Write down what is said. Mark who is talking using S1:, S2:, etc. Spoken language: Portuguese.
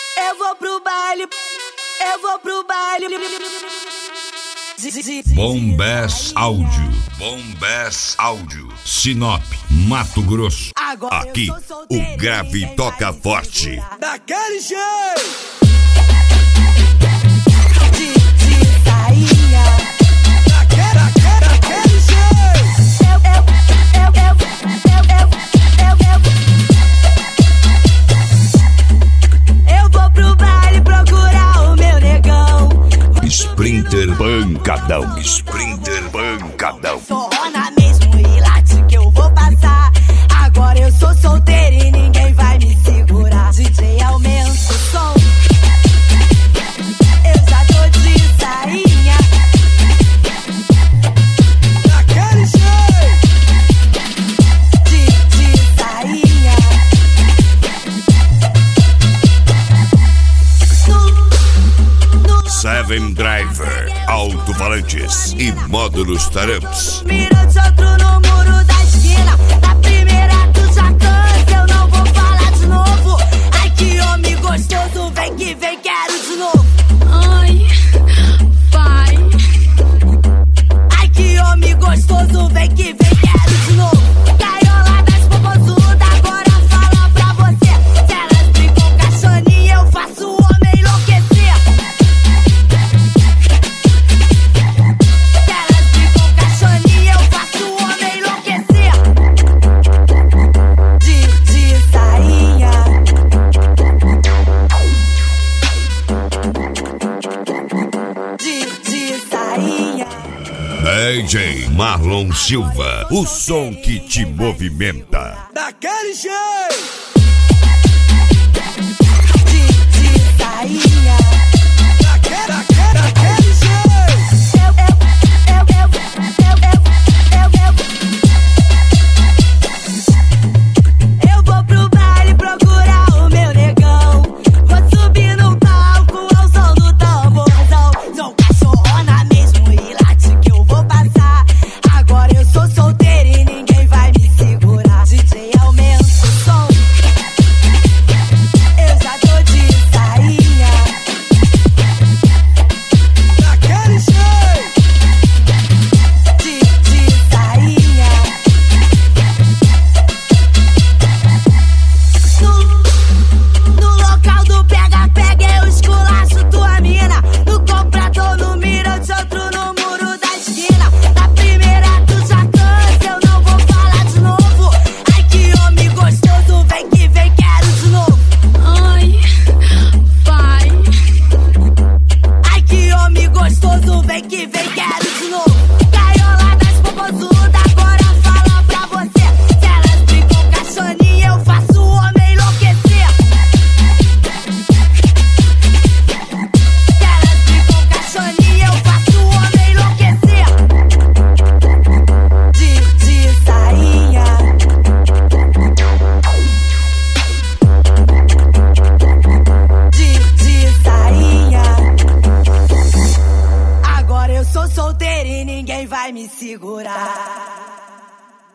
S1: Eu vou pro baile, eu vou pro baile.
S2: Bombess Áudio, Bombess Áudio, Sinop, Mato Grosso. Aqui o grave toca forte.
S3: Daquele jeito.
S2: Sprinter pancadão, Sprinter pancadão.
S1: Sorrona mesmo e late que eu vou passar. Agora eu sou solteiro e ninguém vai me segurar. DJ, aumenta o som. Eu já tô de sainha.
S3: Daquele jeito.
S1: De sainha.
S2: Seven Driver, alto-falantes e módulos taramps.
S1: Mirou de outro no muro da esquina. Na primeira tu já cansa, eu não vou falar de novo. Ai, que homem gostoso, vem que vem, quero de novo.
S4: Ai, vai.
S1: Ai, que homem gostoso, vem que vem, quero de novo. Gaiola das popozudas, agora fala pra você. Se elas brigam caixoninha, eu faço o homem enlouquecer. Se elas brigam caixoninha, eu faço o homem enlouquecer. De sainha. De sainha.
S2: DJ Marlon Silva, o som que te movimenta.
S3: Daquele jeito.
S1: De sainha.
S3: Daquele jeito.
S1: Eu vou pro baile procurar o meu negão. Vou subir no palco ao som do tamborzão. Sou cachorrona mesmo e late que eu vou passar. Agora eu sou solteira e ninguém vai me segurar. DJ, aumenta o som. Eu já tô de sainha.
S3: Daquele jeito.
S1: De sainha. No local do pega-pega eu esculacho tua mina. No comprador, no mira de outro no muro da esquina. Na primeira tu já cansa, eu não vou falar de novo. Ai, que homem gostoso, vem que vem, quero de novo.
S4: Ai, vai.
S1: Ai, que homem gostoso, vem que vem, quero de novo. Gaiola das popozudas, agora fala pra você. Se elas brigam caixoninha, eu faço o homem enlouquecer. Se elas brigam caixoninha, eu faço o homem enlouquecer. De sainha. De sainha. Agora eu sou solteira e ninguém vai me segurar.